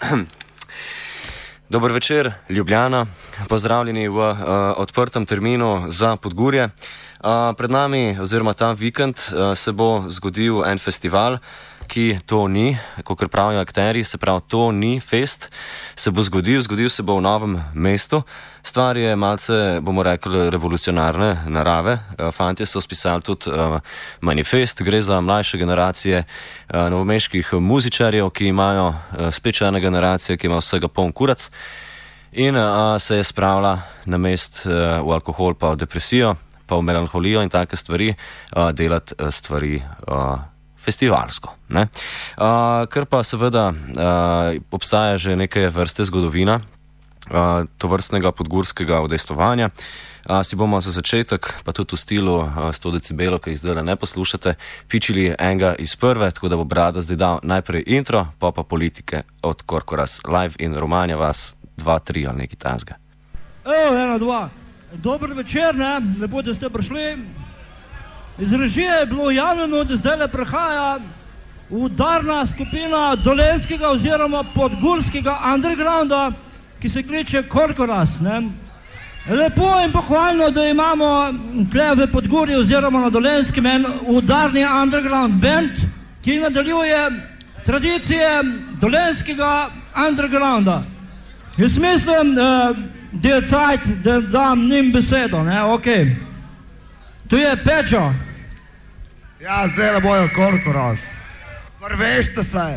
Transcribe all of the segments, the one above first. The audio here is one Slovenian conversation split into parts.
Dober večer, Ljubljana. Pozdravljeni v odprtem terminu za Podgurje. Pred nami, oziroma ta vikend, se bo zgodil en festival, ki to ni, kakor pravijo akterji, se pravi, to ni fest, se bo zgodil se bo v Novem mestu. Stvar je malce, bomo rekli, revolucionarne narave. Fantje so spisali tudi manifest, gre za mlajše generacije novomeških muzičarjev, ki imajo spet še ena generacija, ki ima vsega poln kurac in se je spravila na mest v alkohol pa v depresijo, pa v melanholijo in take stvari, delati stvari festivalsko. Ker pa seveda obstaja že neke vrste zgodovina tovrstnega podgurskega udejstvovanja, si bomo za začetek, pa tudi v stilu 100 decibelov, ki jih zdaj ne poslušate, pičili enega iz prve, tako da bo Brada zdaj dal najprej intro, pa politike od Korkoras live in Romanja vas 2, 3 ali nekaj tazga. 1, 2. Dober večer, lepo, da ste prišli. Iz režije je bilo javljeno, da zdaj le prihaja udarna skupina dolenskega oziroma podgurskega undergrounda, ki se kliče Korkoras. Lepo in pohvalno, da imamo tle v Podgurju oziroma na Dolenskem en udarni underground band, ki nadaljuje tradicije dolenskega undergrounda. Jaz mislim, da je cajt, da dam njim besedo, okej. Tu je Pečo. Ja, zdaj ne bojo Korkoras. Prvešte se.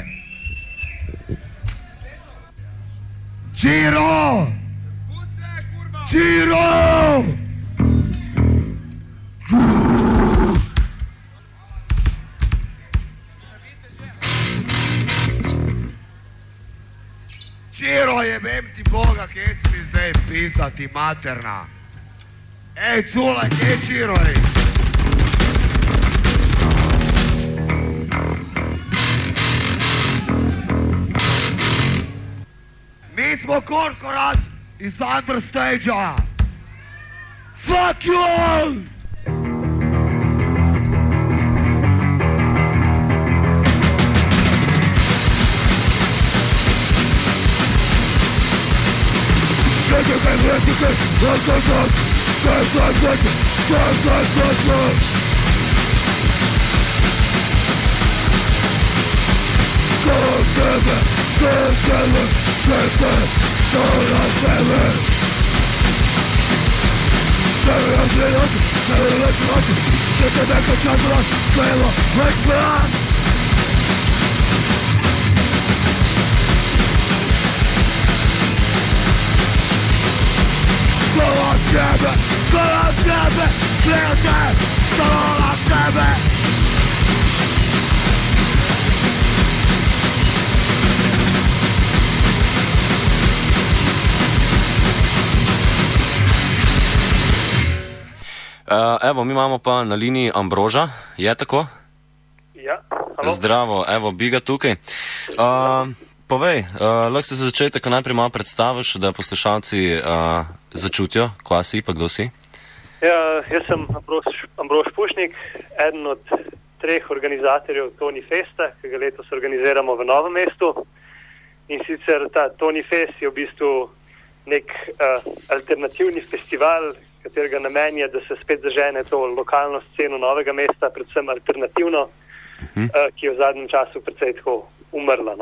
Čiro! Čiro! Čiro, jebem ti Boga, kje si mi zdaj pizda ti materna. Ej, cule, kje Čiro, ej? Mi smo Korkoras iz Understage-a. Fuck you all! Evo, mi imamo pa na liniji Ambroža, je tako? Ja, halo. Zdravo, evo, bi ga tukaj. Povej, lahko se za začetek najprej malo predstaviš, da poslušalci začutijo, kva si, pa kdo si? Ja, jaz sem Ambrož Pušnik, eden od 3 organizatorjev Toni Festa, ki ga letos organiziramo v Novem mestu. In sicer ta Toni Fest je v bistvu nek alternativni festival, katerega namen je, da se spet zažene to lokalno sceno Novega mesta, predvsem alternativno, ki je v zadnjem času precej tako umrla.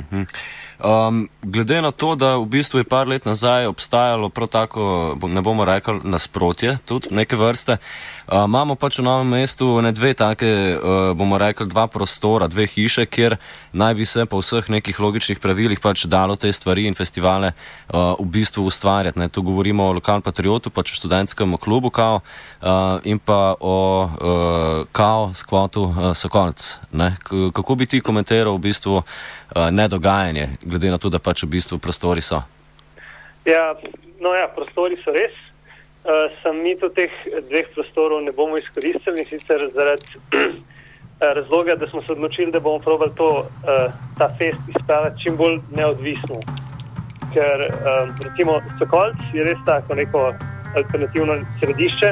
Glede na to, da v bistvu je par let nazaj obstajalo prav tako, ne bomo rekli, nasprotje, tudi neke vrste, imamo pač v Novem mestu ne 2 take, bomo rekli, 2 prostora, 2 hiše, kjer naj bi se po vseh nekih logičnih pravilih pač dalo te stvari in festivale v bistvu ustvarjati. Tu govorimo o Lokalnem patriotu, pač o študentskem klubu KAO in pa o KAO skvotu Sokolc. Kako bi ti komentiral v bistvu nedogajanje, glede na to, da pač v bistvu prostori so? Ja, prostori so res. Mi to teh 2 prostorov ne bomo izkoristili, in sicer zaradi razloga, da smo se odločili, da bomo probali ta fest izpeljati čim bolj neodvisno. Ker recimo Sokolc je res tako neko alternativno središče.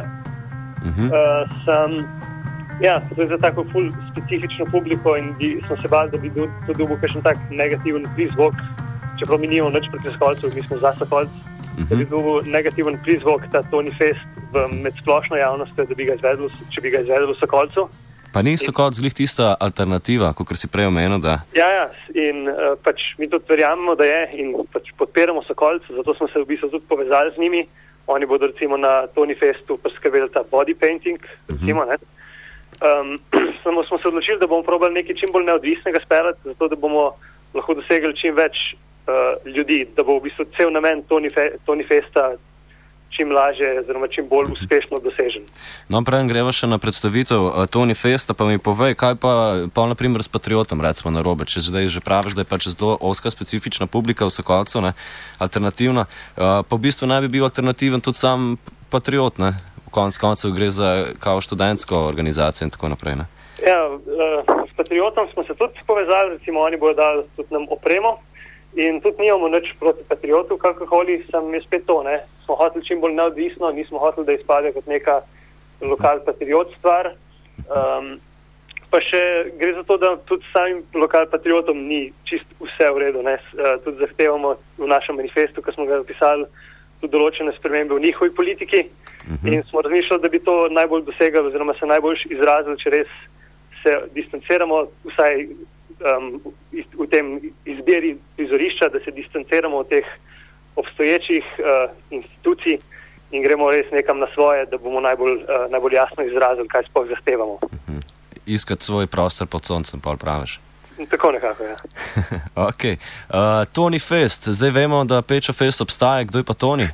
To je za tako ful specifično publiko in smo se bali, da bi to dobil kakšen tak negativen prizvok čeprav mi nimamo nič proti Sokolcu, mi smo za Sokolc, da bi bil negativen prizvok ta Tony Fest med splošno javnostjo, da bi ga izvedel, če bi ga izvedel v Sokolcu. Pa ni Sokolc glih tista alternativa, kot si prej omenil, da... Ja, in pač mi tudi verjamemo, da je in pač podpiramo Sokolc, zato smo se v bistvu tudi povezali z njimi. Oni bodo recimo na Tony Festu priskrbeli ta body painting, recimo, ne. Samo smo se odločili, da bomo probali nekaj čim bolj neodvisnega speljati, zato da bomo lahko dosegli čim več ljudi, da bo v bistvu cel namen Tony Festa čim lažje, oziroma čim bolj uspešno dosežen. No, preden greva še na predstavitev Tony Festa, pa mi povej, kaj pa na primer s Patriotom, recimo narobe, če zdaj že praviš, da je pač zelo ozka specifična publika v Sokolcu, ne, alternativna, pa v bistvu naj bi bil alternativen tudi sam Patriot, ne, v koncu gre za kao študentsko organizacijo in tako naprej, ne. Ja, s Patriotom smo se tudi povezali, recimo oni bodo dali tudi nam opremo in tudi nimamo nič proti Patriotu, kakorkoli, sem je spet to, ne. Smo hoteli čim bolj neodvisno, nismo hoteli, da izpade kot neka lokal patriot stvar. Pa še gre za to, da tudi samim lokal patriotom ni čist vse v redu, ne. Tudi zahtevamo v našem manifestu, ko smo ga zapisali, tudi določene spremembe v njihovi politiki in smo razmišljali, da bi to najbolj dosegali oziroma se najbolj izrazili, če res se distanciramo vsaj v tem izbiri prizorišča, da se distanciramo od teh obstoječih institucij in gremo res nekam na svoje, da bomo najbolj jasno izrazili, kaj sploh zahtevamo. Iskati svoj prostor pod soncem, pol praviš. Tako nekako, ja. Ok. Tony Fest, zdaj vemo, da Pečo Fest obstaja, kdo je pa Tony?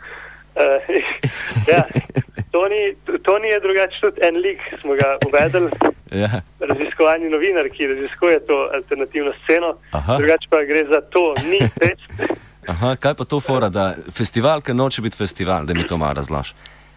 Ja, Tony je drugače tudi en lik, smo ga uvedeli, raziskovalni novinar, ki raziskuje to alternativno sceno, drugače pa gre za Tony Fest. Aha, kaj pa to fora, da festival, ker noče biti festival, da mi to malo razloži?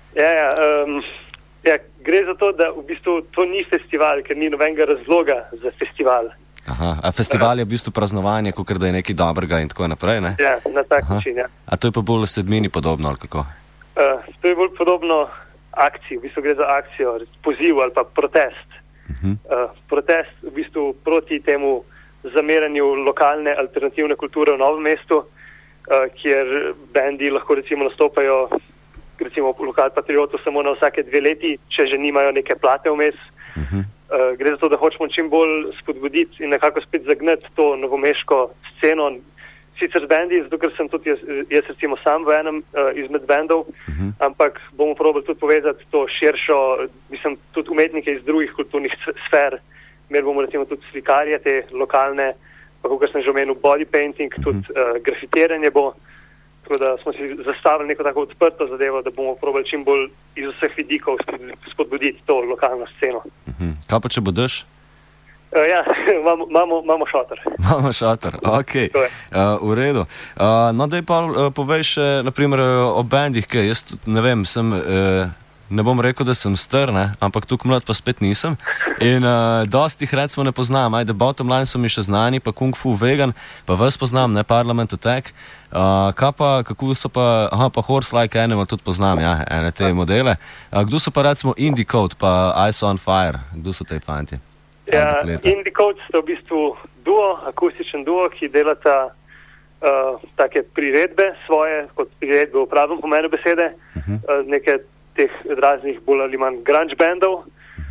Ja, gre za to, da v bistvu to ni festival, ker ni nobenega razloga za festival. Aha, a festival je v bistvu praznovanje, kakor da je nekaj dobrega in tako naprej, ne? Ja, na tak način, ja. A to je pa bolj sedmini podobno, ali kako? To je bolj podobno akciji, v bistvu gre za akcijo, poziv ali pa protest. Protest v bistvu proti temu zameranju lokalne alternativne kulture v Novem mestu, kjer bendi lahko recimo nastopajo recimo lokal patriotov samo na vsake 2 leti, če že nimajo neke plate vmes. Gre za to, da hočemo čim bolj spodbuditi in nekako spet zagnati to novomeško sceno, sicer z bendi, zato ker sem tudi jaz recimo sam v enem izmed bendov, ampak bomo probali tudi povezati to širšo, mislim, tudi umetnike iz drugih kulturnih sfer, mer bomo recimo tudi slikarje, te lokalne, pa kot sem že omenil, body painting, tudi grafitiranje bo, tako da smo si zastavili neko tako odprto zadevo, da bomo probali čim bolj iz vseh vidikov spodbuditi to lokalno sceno. Kaj pa če bo dež? Ja, imamo šator. Imamo šator, ok, v redu. No, daj pa povej še, naprimer, o bendih, kaj jaz ne vem, ne bom rekel, da sem star, ne, ampak tukaj mlad pa spet nisem in dosti jih recimo ne poznam, ajde, Bottom Line so mi še znani, pa Kung Fu Vegan, pa vas poznam, ne, Parliament Attack, kako so pa, pa Horse Like Animal tudi poznam, ja, ene te modele. Kdo so pa recimo Indie Code, pa Ice on Fire, kdo so te fanti? Ja, Indie Code sta v bistvu duo, akustičen duo, ki delata take priredbe svoje, kot priredbe v pravem pomenu besede, neke teh raznih bolj ali manj grunge bandov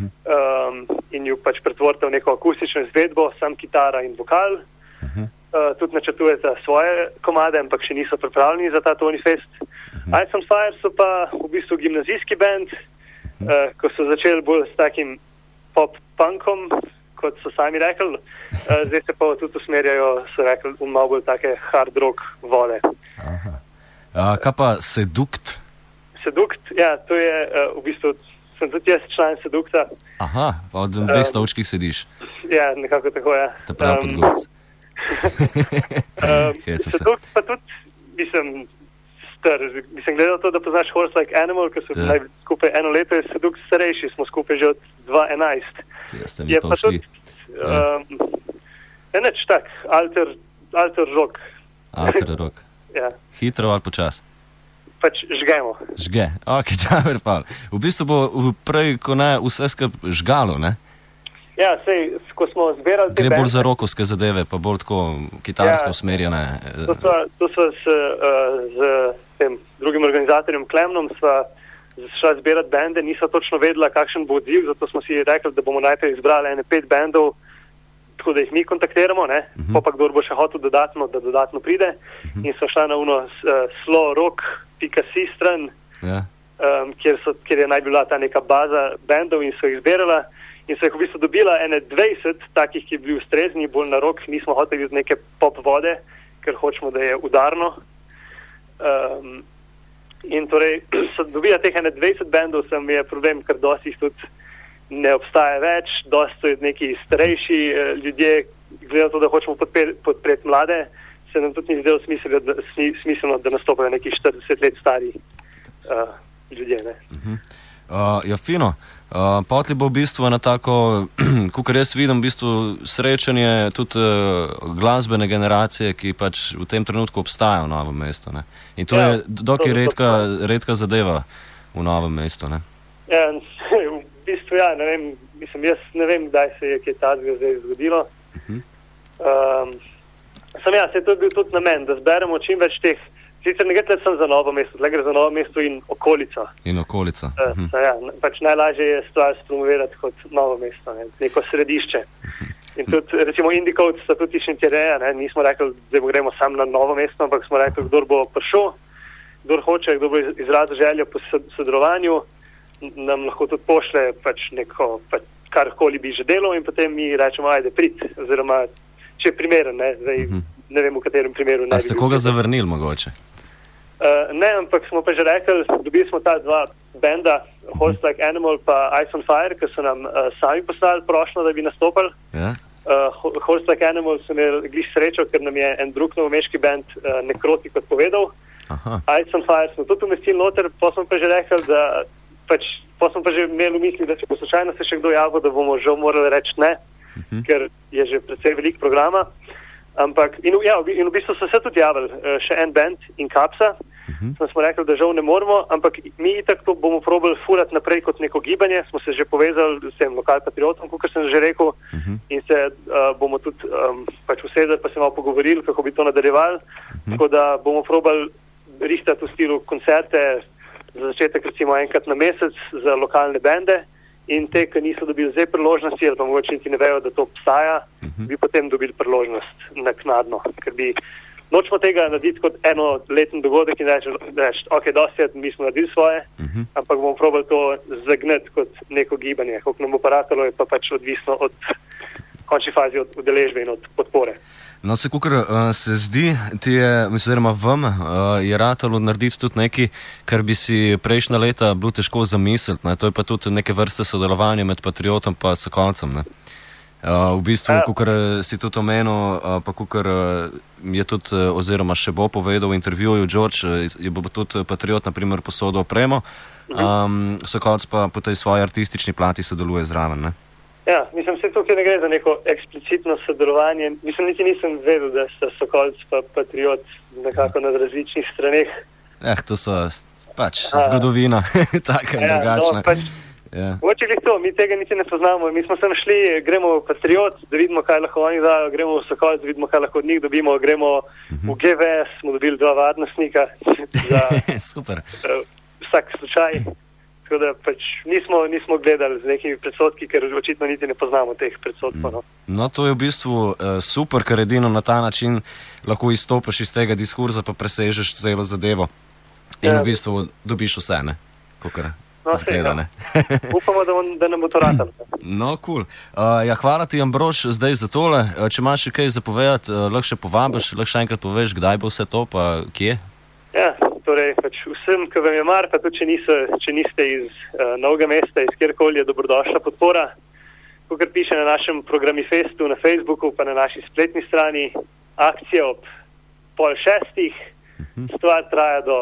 in ju pač pretvorite v neko akustično izvedbo, sam kitara in vokal. Tudi načrtujete svoje komade, ampak še niso pripravljeni za ta Tony Fest. Ice on Fire so pa v bistvu gimnazijski band, ko so začeli bolj s takim pop-punkom, kot so sami rekli, zdaj se pa tudi usmerjajo, so rekli, v malo bolj take hard rock vode. Kaj pa Sedukt? Sedukt, ja, to je v bistvu, sem tudi jaz član Sedukta. Aha, pa od 2 stolčkih sediš. Ja, nekako tako, ja. Te prav podgorc. Sedukt pa tudi, mislim, star. Mislim, gledal to, da poznaš Horse Like Animal, ker so bili skupaj 1 leto, je Sedukt starejši, smo skupaj že od 2011. Je pa tudi, neč tak, alter rock. Alter rock. Ja. Hitro ali počas? Pač žgemo. Žge, ok, dober pa. V bistvu bo prej, ko ne, vse skup žgalo, ne? Ja, sej, ko smo zbirali Gre bolj za rokovske zadeve, pa bolj tako kitarsko usmerjene. To sva z tem drugim organizatorjem Klemnom sva šla zbirati bende, nisva točno vedela, kakšen bo odziv, zato smo si rekli, da bomo najprej izbrali 5 bendov, tako da jih mi kontaktiramo, ne? Pa kdor bo še hotel dodatno, da dodatno pride. In sva šla na slowrock.si stran, kjer je naj bila ta neka baza bendov in so jih zbirala. In so jih v bistvu dobila 20 takih, ki je bili ustrezni, bolj na rok, nismo hoteli iz neke pop vode, ker hočemo, da je udarno. In torej, so dobila teh 20 bendov, sem je problem, ker dosti jih tudi ne obstaja več, dosti so neki starejši ljudje, glede na to, da hočemo podpreti mlade, se nam tudi ni zdelo smiselno, da nastopajo neki 40 let stari ljudje, ne. Ja, fino. Potli bo v bistvu na tako, kakor jaz vidim, v bistvu srečanje tudi glasbene generacije, ki pač v tem trenutku obstaja v Novem mestu, ne. In to je dokaj redka zadeva v Novem mestu, ne. Ja, v bistvu ja, ne vem, mislim, jaz ne vem, kdaj se je kaj tazga zdaj zgodilo. Se to je bil tudi namen, da zberemo čim več teh. Sicer ne gre samo za Novo mesto, tle gre za Novo mesto in okolica. Ja, pač najlažje je stvar spromovirati kot Novo mesto, ne, neko središče. In tudi, recimo, Indikovci sta tudi išli Tireja, ne, nismo rekli, da gremo sam na Novo mesto, ampak smo rekli, kdor bo prišel, kdor hoče, kdor bo izrazil željo po sodelovanju, nam lahko tudi pošle pač neko, pač karkoli bi že delal in potem mi rečemo, ajde, prid, oziroma, če je primeren, ne, zdaj, ne vem, v katerem primeru. A ste koga zavrnili mogoče? Ne, ampak smo pa že rekli, dobili smo ta 2 benda, Horse Like Animal pa Ice on Fire, ki so nam sami poslali prošnjo, da bi nastopali. Horse Like Animal so imeli gliš srečo, ker nam je en drug novomeški bend Nekrotik odpovedal. Ice on Fire smo tudi umestili noter, pa smo pa že rekli, da pač, pa smo pa že imeli v misli, da če bo slučajno se še kdo javil, da bomo žal morali reči ne, ker je že precej velik programa. Ampak, in v bistvu so se tudi javili še en band in Kapsa, smo rekli, da žal ne moramo, ampak mi itak to bomo probali furati naprej kot neko gibanje, smo se že povezali s tem lokalpatriotom, kot sem že rekel, in se bomo tudi pač usedeli, pa se malo pogovorili, kako bi to nadaljevali, tako da bomo probali rihtati v stilu koncerte, za začetek recimo enkrat na mesec za lokalne bende, in te, ki niso dobili zdaj priložnosti, ali pa mogoče niti ne vejo, da to obstaja, bi potem dobili priložnost naknadno, ker bi nočemo tega narediti kot enoleten dogodek in reči, ok, dosti, mi smo naredili svoje, ampak bomo probali to zagnati kot neko gibanje, koliko nam bo paratalo, je pa pač odvisno od končni fazi, od udeležbe in od podpore. No, se kakor se zdi, oziroma vam je ratalo narediti tudi nekaj, kar bi si prejšnja leta bilo težko zamisliti, ne? To je pa tudi neke vrste sodelovanje med Patriotom pa Sokolcem, ne? V bistvu, kakor si tudi omenil, pa kakor je tudi, oziroma še bo povedal v intervjuju George, je bo tudi Patriot, na primer, posodil opremo, Sokolc pa po tej svoji artistični plati sodeluje zraven, ne? Ja, mislim, se tukaj ne gre za neko eksplicitno sodelovanje. Mislim, niti nisem vedel, da sta Sokolc pa Patriot nekako na različnih straneh. To so pač zgodovina, taka in drugačna. No, pač, mogoče glih to, mi tega niti ne poznamo. Mi smo sem šli, gremo v Patriot, da vidimo, kaj lahko oni dajo, gremo v Sokolc, da vidimo, kaj lahko od njih dobimo, gremo v GVS, smo dobili 2 varnostnika za super. Vsak slučaj. Tako da pač nismo gledali z nekimi predsodki, ker očitno niti ne poznamo teh predsodkov. No, to je v bistvu super, ker edino na ta način lahko izstopiš iz tega diskurza, pa presežeš celo zadevo. In v bistvu dobiš vse, ne? Kakor zgleda, ne? Upamo, da nam bo to ratalo. No, cool. Hvala ti, Ambrož, zdaj za tole. Če imaš še kaj zapovedati, lahko še povabiš, lahko še enkrat poveš, kdaj bo vse to, pa kje? Ja, torej pač vsem, ki vam je mar, pa tudi če niste iz Novega mesta, iz kjerkoli, je dobrodošla podpora. Kakor piše na našem programifestu na Facebooku, pa na naši spletni strani, akcija ob 5:30, stvar traja do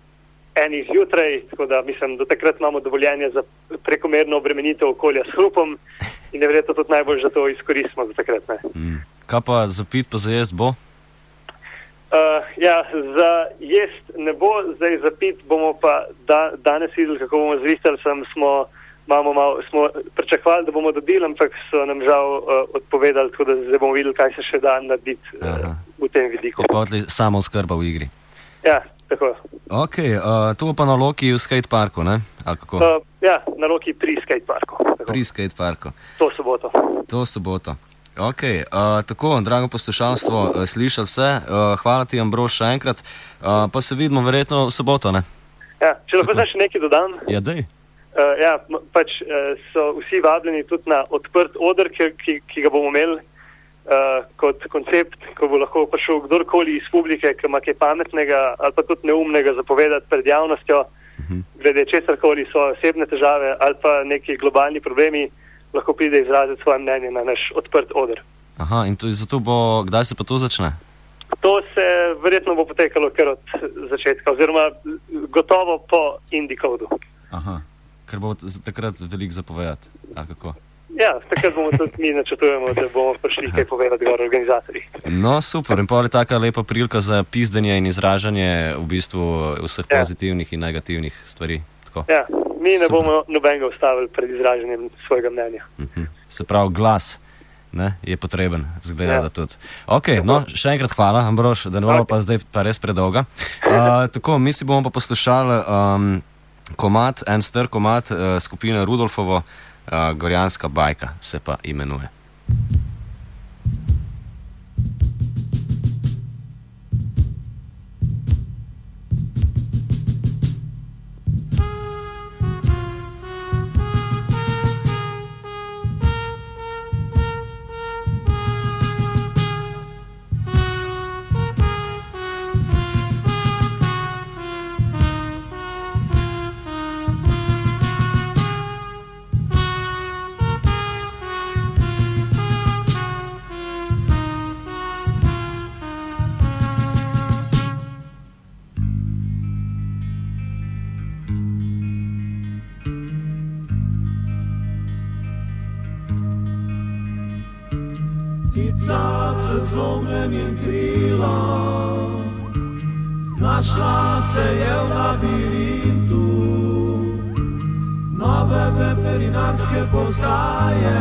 1 zjutraj, tako da mislim, do takrat imamo dovoljenje za prekomerno obremenitev okolja s hrupom in je verjetno tudi najbolj, da to izkoristimo za takrat, ne. Kaj pa za pit, pa za jest bo? Za jest ne bo, zdaj za pit bomo pa danes videli, kako bomo zrihtali, smo smo pričakovali, da bomo dobili, ampak so nam žal odpovedali, tako da zdaj bomo videli, kaj se še da narediti v tem vidiku. Je pa odli samo skrba v igri. Ja, tako. Ok, to pa na Loki v skateparku, ne? Ali kako? Ja, na Loki pri skateparku. Pri skateparku. To soboto. Ok, tako, drago poslušalstvo, slišal se, hvala ti, Ambrož, še enkrat, pa se vidimo verjetno v soboto, ne? Ja, če lahko še nekaj dodam. Ja, dej. So vsi vabljeni tudi na odprt oder, ki ga bomo imeli kot koncept, ko bo lahko prišel kdorkoli iz publike, ki ima kaj pametnega ali pa tudi neumnega zapovedati pred javnostjo, glede česarkoli so osebne težave ali pa neki globalni problemi, lahko pride izraziti svoje mnenje na naš odprt oder. Aha, in zato bo, kdaj se pa to začne? To se verjetno bo potekalo kar od začetka, oziroma gotovo po Indikodu. Aha, ker bo takrat veliko zapovedati, ali kako? Ja, takrat bomo tudi mi načrtujemo, da bomo prišli kaj povedati gor organizatorji. No, super, in pa je taka lepa prilika za pizdenje in izražanje v bistvu vseh pozitivnih in negativnih stvari. Tako. Ja, mi ne bomo nobenega ustavili pred izraženjem svojega mnenja. Se pravi, glas je potreben, zgleda da tudi. Ok, no, še enkrat hvala, Ambrož, da ne bomo pa zdaj pa res predolga. Tako, mi si bomo pa poslušali en star komad skupine Rudolfovo, Gorjanska bajka se pa imenuje. Ptica s zlomljenim krilom znašla se je v labirintu nove veterinarske postaje.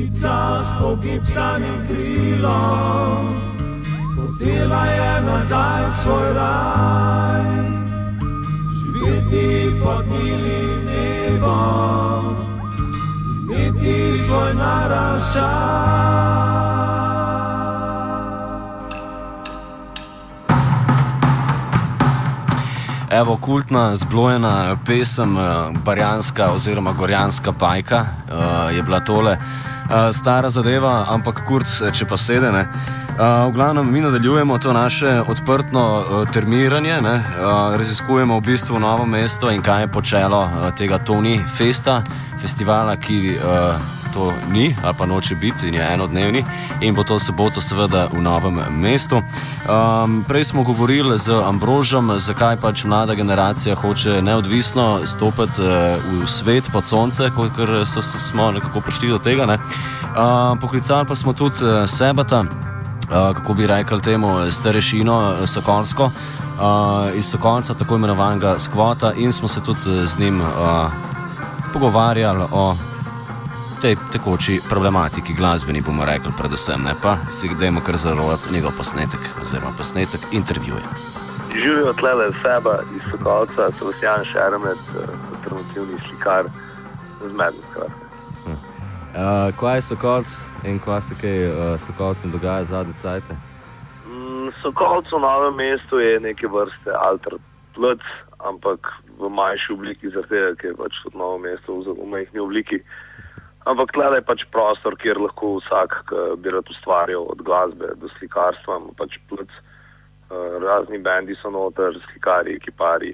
ptica s pogipsanim krilom hotela je nazaj svoj raj, živeti pod milim nebom, imeti svoj naraščaj. Evo, kultna zblojena pesem, barjanska oziroma gorjanska bajka je bila tole. Stara zadeva, ampak kurc, če pa sede, ne. V glavnem, mi nadaljujemo to naše odprtno termiranje, ne. Raziskujemo v bistvu Novo mesto in kaj je počelo tega Toni Festa, festivala, ki to ni ali pa noče biti in je enodnevni in bo to soboto seveda v Novem mestu. Prej smo govorili z Ambrožem, zakaj pač mlada generacija hoče neodvisno stopiti v svet pod sonce, ker smo nekako prišli do tega, ne. Poklicali pa smo tudi Sebata, kako bi rekli temu, starešino Sokolsko, iz Sokolca, tako imenovanega Skvota, in smo se tudi z njim pogovarjali o tej tekoči problematiki, glasbeni bomo rekli predvsem, ne pa si dajmo kar zarolati njegov posnetek oziroma posnetek intervjuje. Živijo tlele Seba iz Sokolca, Sebastian Šeremet, alternativni slikar z Mednega. Kaj je Sokolc in kaj se kaj Sokolcem dogaja zadnje cajte? Sokolc v Novem mestu je neke vrste alter plc, ampak v manjši obliki, zaradi ker je pač tudi Novo mesto v majhni obliki. Ampak tlele je pač prostor, kjer lahko vsak, ki bi rad ustvarjal od glasbe do slikarstva, pač plc, razni bendi so noter, slikari, ekipari.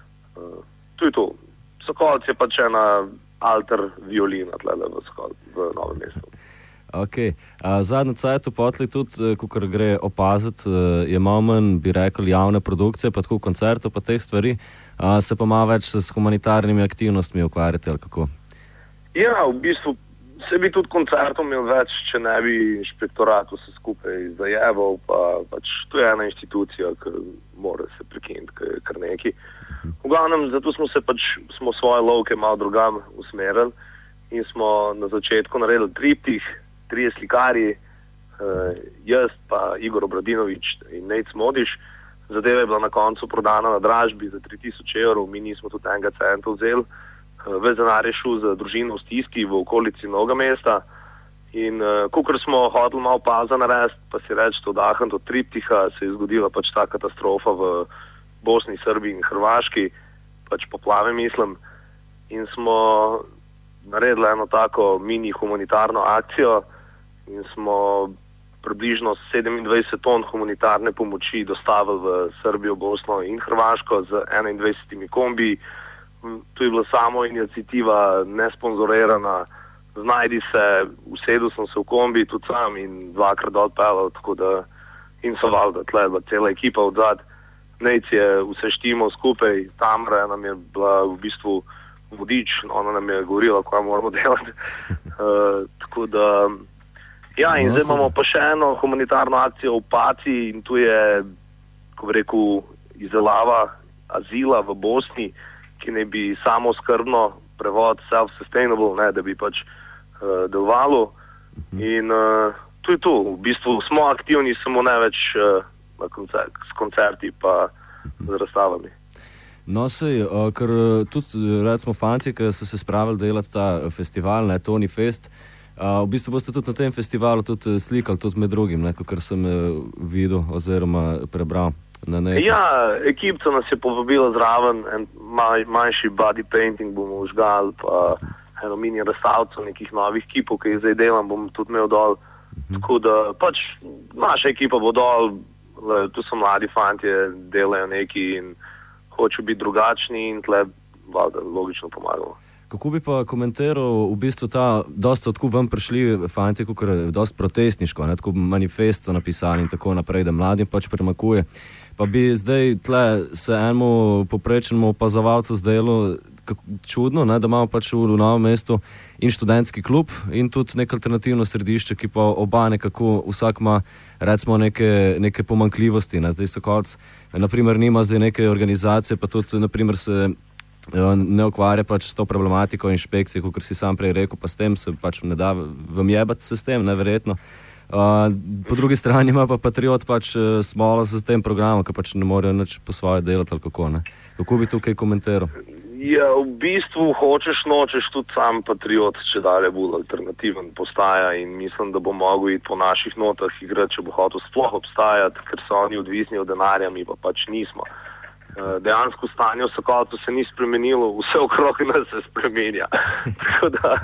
To je to. Sokolc je pač ena alter violina tlele v Novem mestu. Ok. Zadnjo cajto potli tudi, kakor gre opaziti, je malo manj, bi rekel, javne produkcije, pa tako koncertov, pa teh stvari. Se pa malo več s humanitarnimi aktivnostmi ukvarjate, ali kako? Ja, v bistvu se bi tudi koncertov imel več, če ne bi inšpektorat vse skupaj zajeval, pa pač to je ena institucija, ki mora se prekiniti, kar neki. V glavnem, zato smo svoje lovke malo drugam usmerili in smo na začetku naredili triptih, 3 slikarji, jaz pa Igor Obradinovič in Nejc Modiš. Zadeva je bila na koncu prodana na dražbi za 3000 €, mi nismo tudi enega centa vzeli. Ves denar je šel za družino v stiski v okolici Novega mesta in kakor smo hoteli malo pauza narediti, pa si reči to dahniti od triptiha, se je zgodila pač ta katastrofa v Bosni, Srbiji in Hrvaški, pač poplave mislim, in smo naredili eno tako mini humanitarno akcijo in smo približno 27 ton humanitarne pomoči dostavili v Srbijo, Bosno in Hrvaško z 21 kombiji. To je bila samo iniciativa, nesponzorirana, znajdi se, usedel sem se v kombi tudi sam in 2-krat odpeljal, tako da in so valjda tle bila cela ekipa odzad. Nejc je vse štimo skupaj, Tamara nam je bila v bistvu vodič, ona nam je govorila, kaj moramo delati. Tako da, ja, in zdaj imamo pa še eno humanitarno akcijo v Paci in tu je, ko bi rekel, izdelava azila v Bosni, ki ne bi samoskrbno prevod self-sustainable, ne, da bi pač delovalo. In to je to. V bistvu smo aktivni samo največ s koncerti pa z razstavami. No, sej, ker tudi, recimo, fanti, ki so se spravili delati ta festival, ne, Toni Fest, v bistvu boste tudi na tem festivalu tudi slikali, tudi med drugim, ne, kakor sem videl oziroma prebral. Ja, ekipca nas je povabila zraven, en manjši body painting bomo užgali, pa eno mini razstavco nekih novih kipov, ki jih zdaj delam, bom tudi imel dol. Tako da pač naša ekipa bo dol, tu so mladi fantje, delajo neki in hočejo biti drugačni in tle valjda logično pomagamo. Kako bi pa komentiral v bistvu ta, dosta odkud vam prišli fantje, kakor je dosti protestniško, ne, tako manifest so napisali in tako naprej, da mladim pač premakuje. Pa bi zdaj tle se enemu poprečnemu opazovalcu zdelo čudno, ne, da imamo pač v Novem mestu in študentski klub in tudi neko alternativno središče, ki pa oba nekako, vsak ima recimo neke pomanjkljivosti. Ne. Zdaj Sokolc, naprimer, nima zdaj neke organizacije, pa tudi naprimer se ne ukvarja pač s to problematiko inšpekcije, kot si sam prej rekel, pa s tem se pač ne da vam jebati se s tem, neverjetno. Po drugi strani ima pa Patriot pač smolo s tem programom, ki pač ne morejo nič po svoje delati ali kako, ne? Kako bi tukaj komentiral? Ja, v bistvu hočeš nočeš tudi sam Patriot, če dalje bolj alternativen postaja in mislim, da bo mogel iti po naših notah igrati, če bo hotel sploh obstajati, ker so oni odvisni od denarja, mi pa pač nismo. Dejansko stanje v Sokolcu se ni spremenilo, vse okrog nas se spremenja. Tako da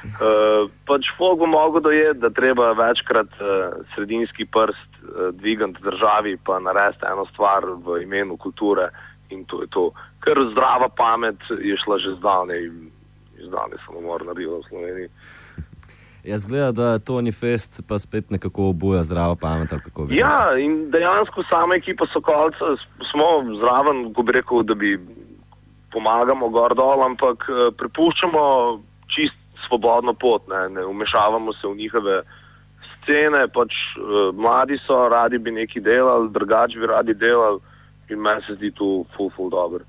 pač folk bo mogel dojeti, da treba večkrat sredinski prst dvigati državi pa narediti eno stvar v imenu kulture in to je to. Ker zdrava pamet je šla že zdavnaj samomor naredila v Sloveniji. Jaz gleda, da Toni Fest pa spet nekako obuja zdravo pamet, ali kako bi. Ja, in dejansko sama ekipa Sokolca smo zraven, ko bi rekel, da bi pomagamo gor dol, ampak prepuščamo čist svobodno pot, ne umešavamo se v njihove scene, pač mladi so, radi bi neki delali, drugače bi radi delali in meni se zdi tu ful dobro.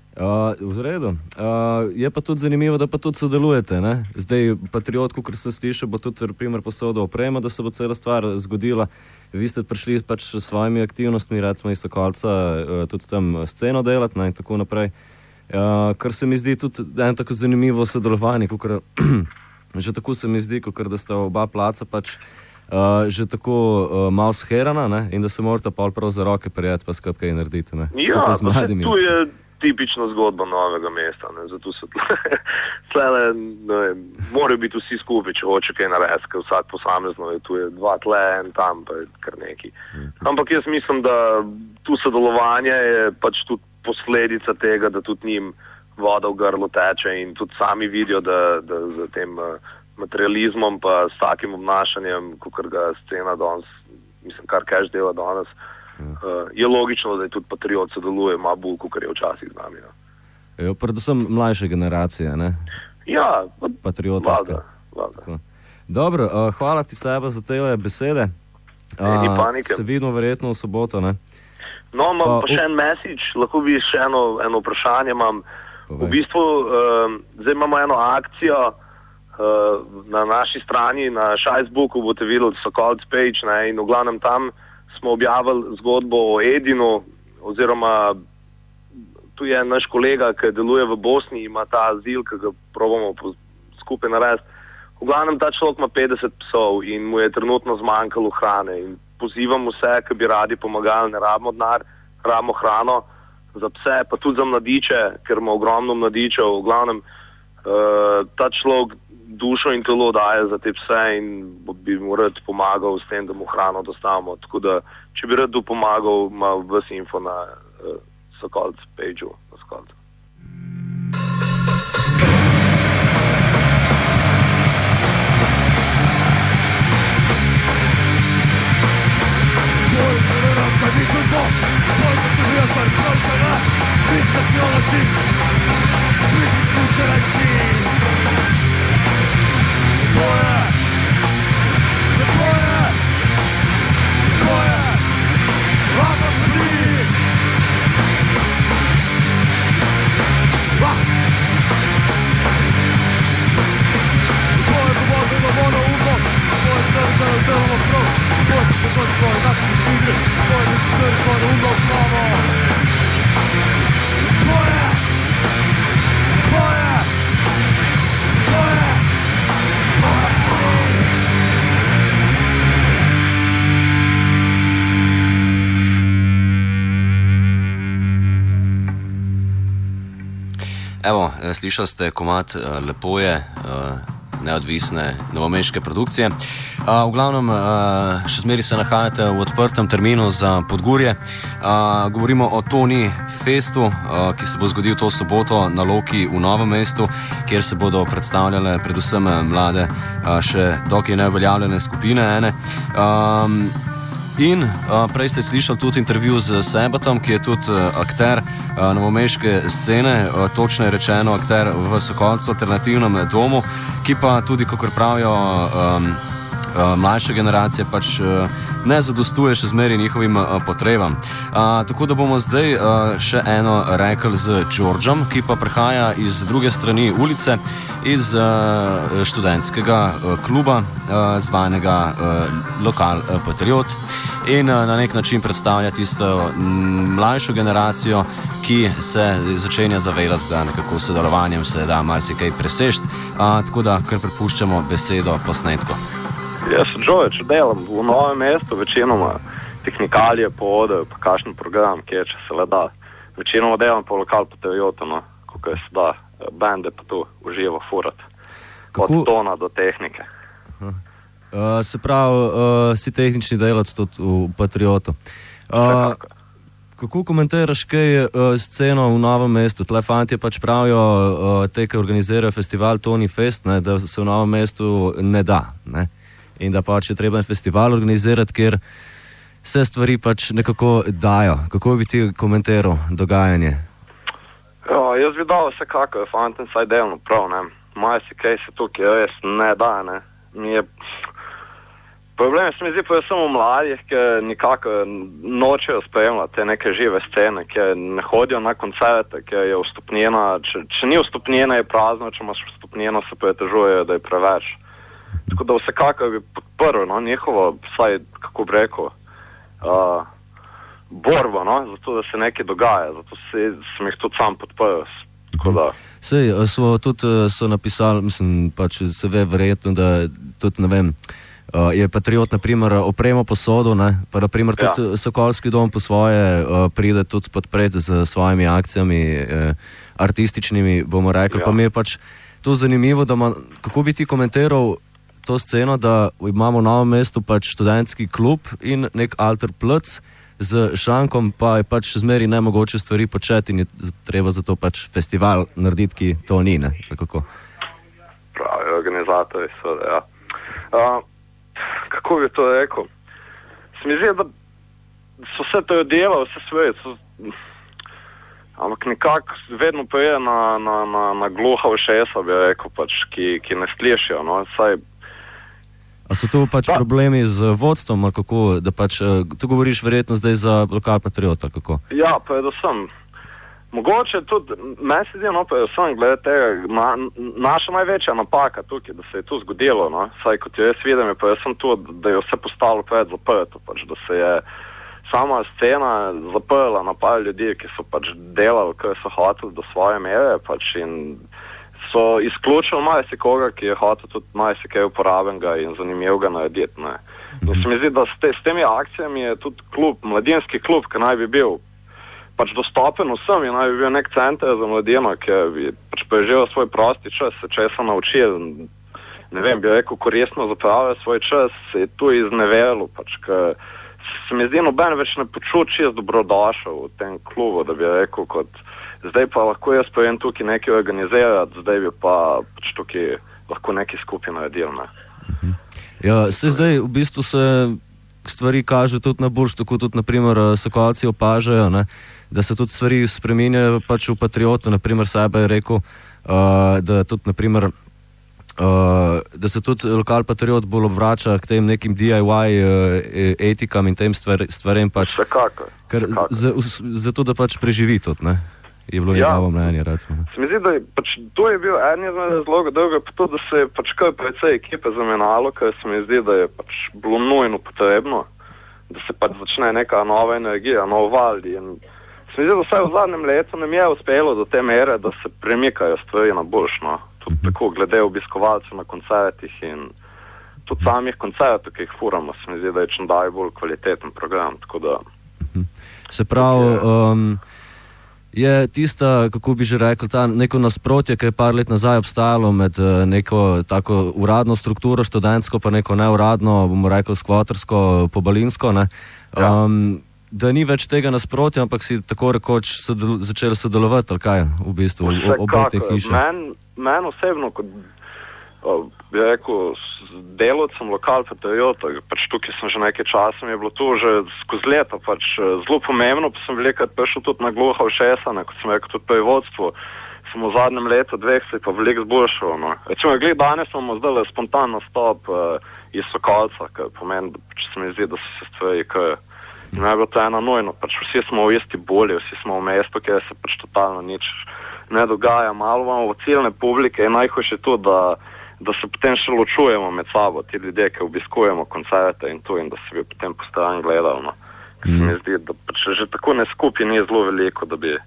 V redu. Je pa tudi zanimivo, da pa tudi sodelujete, ne? Zdaj Patriot, kot se sliši, bo tudi primer posodil opremo, da se bo cela stvar zgodila. Vi ste prišli pač s svojimi aktivnostmi, recimo iz Sokolca, tudi tam sceno delati, ne, in tako naprej. Kar se mi zdi tudi eno tako zanimivo sodelovanje, kakor, že tako se mi zdi, kakor da sta oba placa pač že tako malo sherana, ne, in da se morate pol prav za roke prijeti pa skupaj kaj narediti, ne. Ja, pa se tu je tipična zgodba Novega mesta, ne, zato se tlele, morajo biti vsi skupaj, če hoče kaj narediti, ker vsak posamezno je, tu je dva tle, en tam, pa je kar neki. Ampak jaz mislim, da tu sodelovanje je pač tudi posledica tega, da tudi njim voda v grlu teče in tudi sami vidijo, da za tem materializmom pa s takim obnašanjem, kakor ga scena danes, mislim, kar Cash dela danes, je logično, da je tudi Patriot sodeluje, ima bolj, kakor je včasih z nami. Jo, predvsem mlajše generacije, ne? Ja, patriotovske. Vlada. Dobro, hvala ti Seba za te besede. Ni panike. Se vidimo verjetno v soboto, ne? No, imam pa še en message, lahko bi še eno vprašanje imam. V bistvu, zdaj imamo eno akcijo na naši strani, na Facebooku boste videli Sokolc page, ne, in v glavnem tam smo objavili zgodbo o Edinu, oziroma tu je naš kolega, ki deluje v Bosni, ima ta azil, ki ga probamo skupaj narediti. V glavnem ta človek ima 50 psov in mu je trenutno zmanjkalo hrane in pozivam vse, ki bi radi pomagali, ne rabimo denar, rabimo hrano za pse, pa tudi za mladiče, ker ima ogromno mladičev. V glavnem ta človek dušo in telo daje za te pse in bi mu rad pomagal s tem, da mu hrano dostavimo. Tako da, če bi rad pomagal, ima vse info na Sokolc page-u na Sokolcu. Evo, slišali ste komad Lepo je, neodvisne novomeške produkcije. V glavnem, še zmeri se nahajate v odprtem terminu za Podgurje. Govorimo o Toni Festu, ki se bo zgodil to soboto na Loki v Novem mestu, kjer se bodo predstavljale predvsem mlade, še dokaj neuveljavljene skupine ene. In prej ste slišali tudi intervju z Sebatom, ki je tudi akter novomeške scene, točno je rečeno akter v Sokolcu alternativnem domu, ki pa tudi, kakor pravijo mlajša generacija pač ne zadostuje še zmeraj njihovim potrebam. Tako da bomo zdaj še eno rekli z Đorđom, ki pa prihaja iz druge strani ulice, iz študentskega kluba, zvanega Lokal Patriot, in na nek način predstavlja tisto mlajšo generacijo, ki se začenja zavedati, da nekako s sodelovanjem se da marsikaj presežiti. Tako da kar prepuščamo besedo posnetku. Jaz sem Đorđ, delam v Novem mestu, večinoma tehnikalije, povode, pa kakšen program, kje če se le da. Večinoma delam po Lokal Patriotu, no, kako se da, bende pa tu uživo furati. Od tona do tehnike. Se pravi, si tehnični delavec tudi v Patriotu. Kako komentiraš kaj sceno v Novem mestu? Tle fantje pač pravijo, te, ki organizirajo festival Tony Fest, ne, da se v Novem mestu ne da. Ne? In da pač je treba festival organizirati, kjer se stvari pač nekako dajo. Kako bi ti komentiral dogajanje? Ja, jaz bi dal vsekako, fanten saj delno prav, ne. Maj si kaj se tukaj res ne da, ne. Problem se mi zdi pa samo mladih, ki nikako nočejo spremljati te neke žive scene, ki ne hodijo na koncerte, ki je vstopnjena, če ni vstopnjena je prazno, če imaš vstopnjeno se pretežuje, da je preveč. Tako da vsekako bi podprl, no, njihovo, vsaj, kako bi rekel, borbo, no, zato da se nekaj dogaja, zato sem jih tudi sam podprl. Tako da. Sej, so napisali, mislim, pač se ve verjetno, da tudi, ne vem, je Patriot, naprimer, opremo posodo, ne, pa naprimer tudi Sokolski dom po svoje pride tudi podpreti z svojimi akcijami artističnimi, bomo rekli, pa mi je pač to zanimivo, da kako bi ti komentiral to sceno, da imamo v Novem mestu pač študentski klub in nek alter plc z šankom, pa je pač zmeri nemogoče stvari početi in je treba zato pač festival narediti, ki to ni, ne? Kako? Pravi organizatorji so, ja. Kako bi to rekel? Se mi zdi, da so vse to delo, vse svoje, ampak nekako vedno prije na gluha ušesa, bi rekel, pač, ki ne slišijo, no, saj. A so tu pač problemi z vodstvom, ali kako, da pač, tu govoriš verjetno zdaj za Lokal Patriot, ali kako? Ja, predvsem. Mogoče tudi, meni se zdi, no, predvsem, glede tega, naša največja napaka tukaj, da se je tu zgodilo, no, saj kot jaz vidim, je predvsem to, da je vse postalo pred zaprto, pač, da se je sama scena zaprla na par ljudi, ki so pač delali, kar so hoteli do svoje mere, pač, in so izključili marsikoga, ki je hotel tudi marsikaj uporabenega in zanimivega narediti, ne. In se mi zdi, da s temi akcijami je tudi klub, mladinski klub, ki naj bi bil pač dostopen vsem in naj bi bil nek center za mladino, ki bi pač preživel svoj prosti čas, se česa naučil, ne vem, bi rekel, koristno zapravljal svoj čas, se je tu izneverilo, pač, ker se mi zdi, noben več ne počuti čist dobrodošel v tem klubu, da bi rekel, kot zdaj pa lahko jaz povem tukaj nekaj organizirati, zdaj bi pa pač tukaj lahko nekaj skupaj naredil, ne. Ja, se zdaj v bistvu se stvari kaže tudi na boljš, tako tudi naprimer Sokolci opažajo, ne, da se tudi stvari spreminjajo pač v Patriotu, naprimer sebe je rekel, da tudi naprimer da se tudi Lokal Patriot bolj obrača k tem nekim DIY etikam in tem stvarem pač. Vsekako. Zato, da pač preživi tudi, ne? Je bilo njegovo mnenje, recimo. Se mi zdi, da je pač to je bil en izmed razlogov, drugo je pa to, da se je pač kar precej ekipe zamenjalo, ker se mi zdi, da je pač bilo nujno potrebno, da se pač začne neka nova energija, nov val. In se mi zdi, da vsaj v zadnjem letu nam je uspelo do te mere, da se premikajo stvari na boljš, no. Tudi tako glede obiskovalcev na koncertih in tudi samih koncertov, ki jih furamo, se mi zdi, da je čim dalje bolj kvaliteten program, tako da. Se pravi, je tista, kako bi že rekel, ta neko nasprotje, ki je par let nazaj obstajalo med neko tako uradno strukturo študentsko, pa neko neuradno, bomo rekel, skvotersko, pobalinsko, ne? Da ni več tega nasprotja, ampak si tako rekoč začeli sodelovati, ali kaj, v bistvu, obe te hiše. Meni osebno, kot bi rekel, s delavcem Lokal Patriota, pač tukaj sem že nekaj časa, mi je bilo to že skozi leta pač zelo pomembno, pa sem velikrat prišel tudi na gluha ušesa, kot sem rekel, tudi pri vodstvu, Samo v zadnjem letu, dveh se je pa veliko zboljšalo. No. Recimo, danes imamo zdaj spontan nastop iz Sokolca, ki pomeni, da se mi zdi, da so se stvari, in je bilo to ena nujno, vsi smo v isti bolji, vsi smo v mestu, kjer se totalno nič ne dogaja, malo imamo ciljne publike in najhujše to, da se potem še ločujemo med sabo, ti ljudje, ki obiskujemo koncerte in to, in da se bi potem po stran gledali. No. Se mi zdi, da že tako ne skupi ni zelo veliko,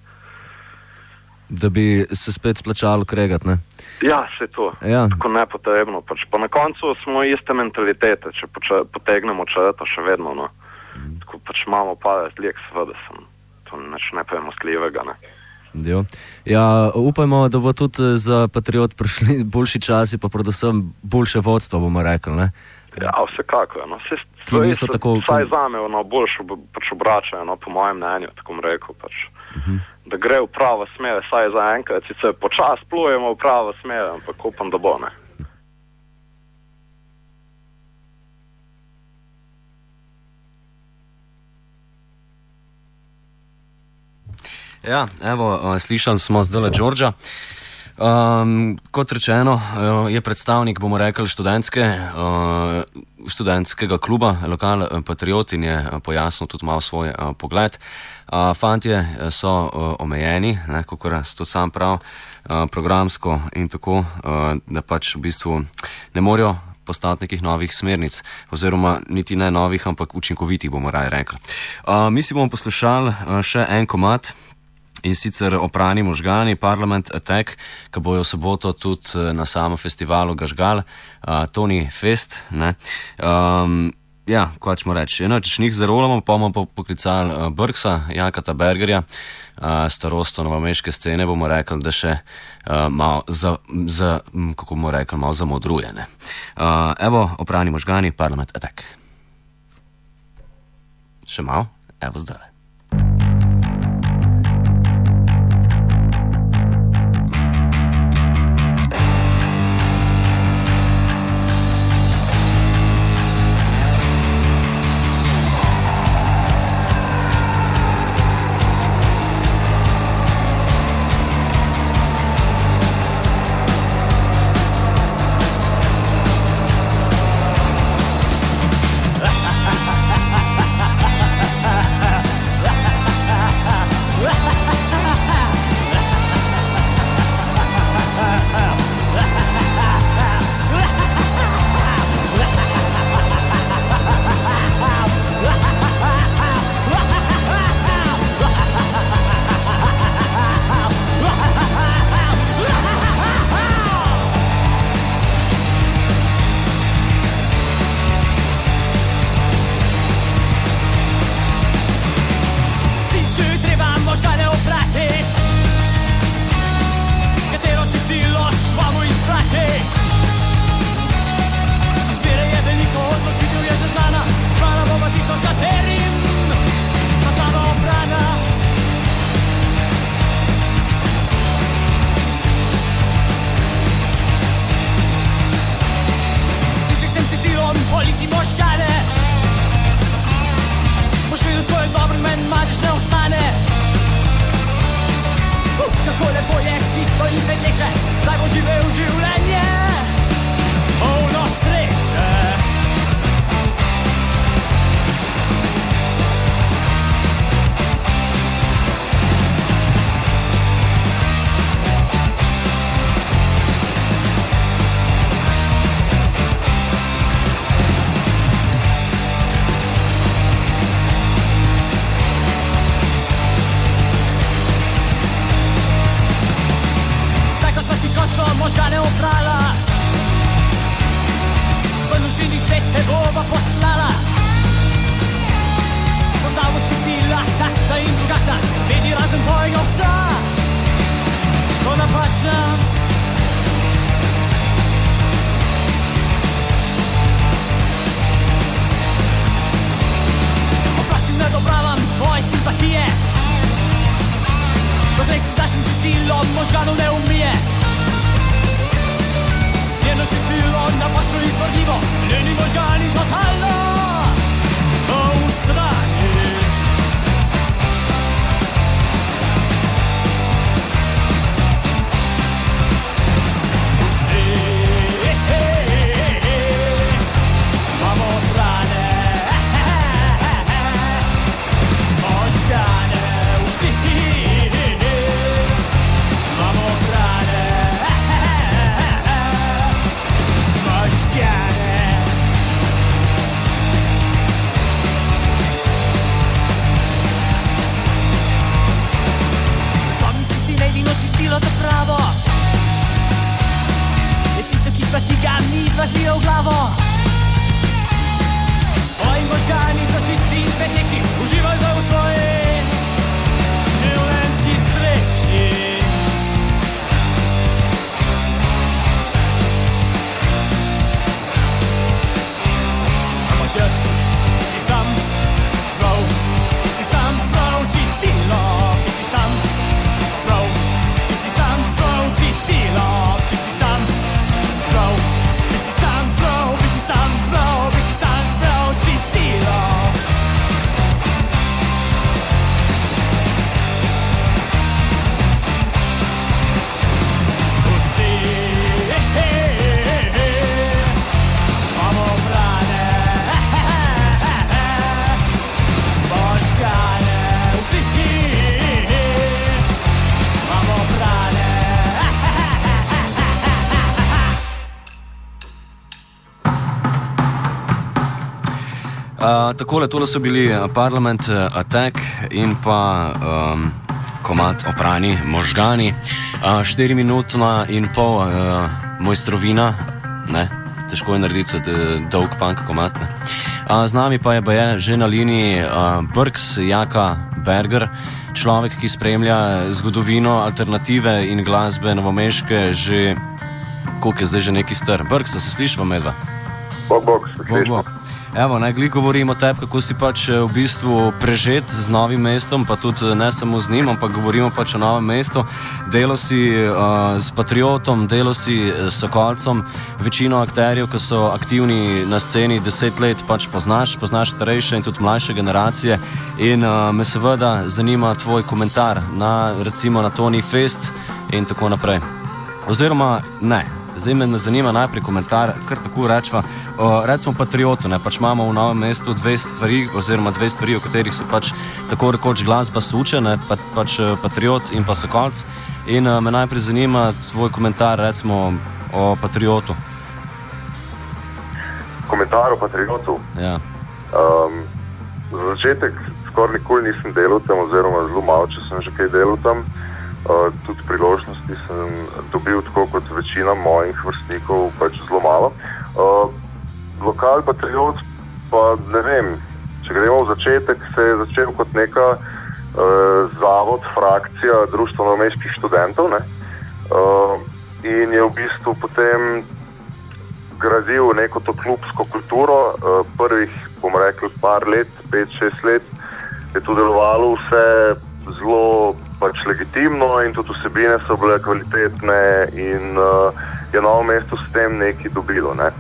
da bi se spet splačalo kregati, ne? Ja, se to. Ja. Tako nepotrebno. Pa na koncu smo iste mentalitete, če potegnemo črto še vedno, no. Tako imamo pa razlik, seveda to ne premostljivega, ne. Jo. Ja, upajmo, da bo tudi za Patriot prišli boljši časi, pa predvsem boljše vodstvo, bomo rekli, ne? Ja, vsekako, no. Vsaj zame, no, boljšo obračajo, no, po mojem mnenju, tako bom rekel, da gre v pravo smer, saj za enkrat, sicer počas plujemo v pravo smer, ampak upam, da bo, ne. Ja, evo, slišali smo zdaj Đorđa. Kot rečeno, je predstavnik, bomo rekli, študentskega kluba Lokal Patriot in je pojasnil tudi malo svoj pogled. Fantje so omejeni, kakor si to sam prav, programsko in tako, da pač v bistvu ne morejo postaviti nekih novih smernic, oziroma niti ne novih, ampak učinkovitih, bomo raje rekli. Mi si bomo poslušali še en komad, in sicer Oprani možgani, Parliament Attack, ki bojo v soboto tudi na samem festivalu Gažgal, Tony Fest, ne. Ja, kaj ćemo reči, če njih zarolamo, pa bomo poklicali Brksa, Jakata Bergerja, starosto novomeške scene, bomo rekli, da še malo kako bomo rekli, malo zamodruje, ne. Evo, Oprani možgani, Parliament Attack. Še malo, evo zdaj. svetleči, uživaj zdaj v svoji življenjski sreči. Ampak jaz si sam zbral, ti si sam zbral čistilo, ti si sam zbral, ti si sam zbral čistilo, ti si sam zbral, ti si sam zbral, ti si sam zbral, ti si sam zbral čistilo. Vsi imamo brane, možgane, vsi imamo brane. Takole, tole so bili Parliament Attack in pa komad Oprani možgani. 4-minutna in pol mojstrovina, ne, težko je narediti dolg punk komad, ne. Z nami pa je že na liniji Brks, Jaka Berger, človek, ki spremlja zgodovino alternative in glasbe novomeške že, koliko je zdaj že neki star. Brks, da se slišva medva? Bog, se slišva. Evo, najgli govorim o tebi, kako si pač v bistvu prežet z Novim mestom, pa tudi ne samo z njim, ampak govorimo pač o Novem mestu. Delo si s Patriotom, delo si s Sokolcem, večino akterjev, ki so aktivni na sceni 10 let, pač poznaš starejše in tudi mlajše generacije. In me seveda zanima tvoj komentar na, recimo, na Tony Fest in tako naprej. Oziroma, ne. Zdaj me zanima najprej komentar, kar tako rečva, recimo Patriotu, ne, pač imamo v Novem mestu dve stvari, o katerih se pač tako rekoč glasba suče, ne, pač Patriot in pa Sokolc. In me najprej zanima tvoj komentar, recimo, o Patriotu. Komentar o Patriotu? Ja. Za začetek skoraj nikoli nisem delal tam, oziroma zelo malo, če sem že kaj delal tam. Tudi priložnosti sem dobil tako kot večina mojih vrstnikov, pač zelo malo. Lokal Patriot pa ne vem, če gremo v začetek, se je začel kot neka zavod, frakcija Društva novomeških študentov, ne? In je v bistvu potem gradil neko to klubsko kulturo. Prvih, bom rekel, par let, 5-6 let je tu delovalo vse zelo pač legitimno in tudi vsebine so bile kvalitetne in je Novo mesto s tem nekaj dobilo, ne.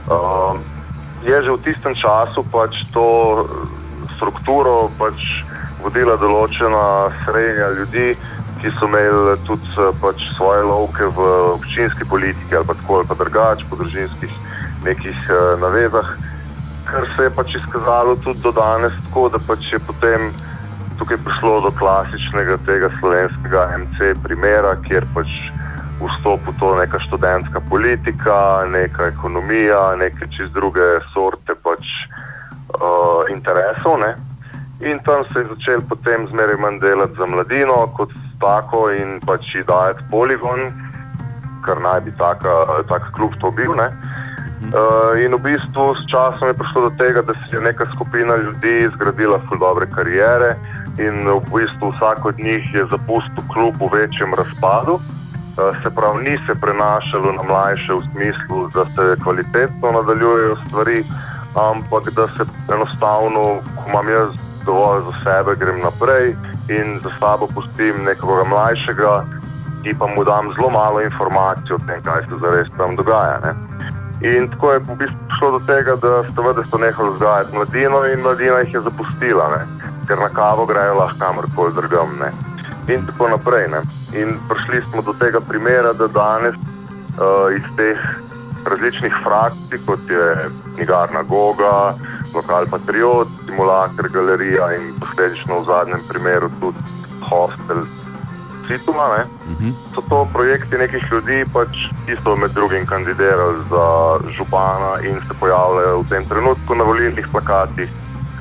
Je že v tistem času pač to strukturo pač vodila določena srednja ljudi, ki so imeli tudi pač svoje lovke v občinski politiki ali pa tako ali pa drugače, po družinskih nekih navezah, kar se je pač izkazalo tudi do danes tako, da pač je potem tukaj prišlo do klasičnega tega slovenskega MC primera, kjer pač vstopi to neka študentska politika, neka ekonomija, neke čist druge sorte pač interesov, ne. In tam se je začel potem zmeraj manj delati za mladino kot tako in pač ji dajati poligon, kar naj bi tak klub to bil, ne. In v bistvu s časom je prišlo do tega, da si je neka skupina ljudi zgradila ful dobre kariere in v bistvu vsak od njih je zapustil klub v večjem razpadu. Se pravi, ni se prenašalo na mlajše v smislu, da se kvalitetno nadaljujejo stvari, ampak da se enostavno, ko imam jaz dovolj za sebe, grem naprej in za sabo pustim nekoga mlajšega, ki pa mu dam zelo malo informacij o tem, kaj se zares tam dogaja, ne. In tako je v bistvu prišlo do tega, da so nehali vzgajati mladino in mladina jih je zapustila, ne. Ker na kavo grejo lahko kamorkoli drugam, ne. In tako naprej, ne. In prišli smo do tega primera, da danes iz teh različnih frakcij, kot je knjigarna Goga, lokal Patriot, Simulator, galerija in posledično v zadnjem primeru tudi hostel Situma, ne. So to projekti nekih ljudi, pač, ki so med drugim kandidirali za župana in se pojavljajo v tem trenutku na volilnih plakatih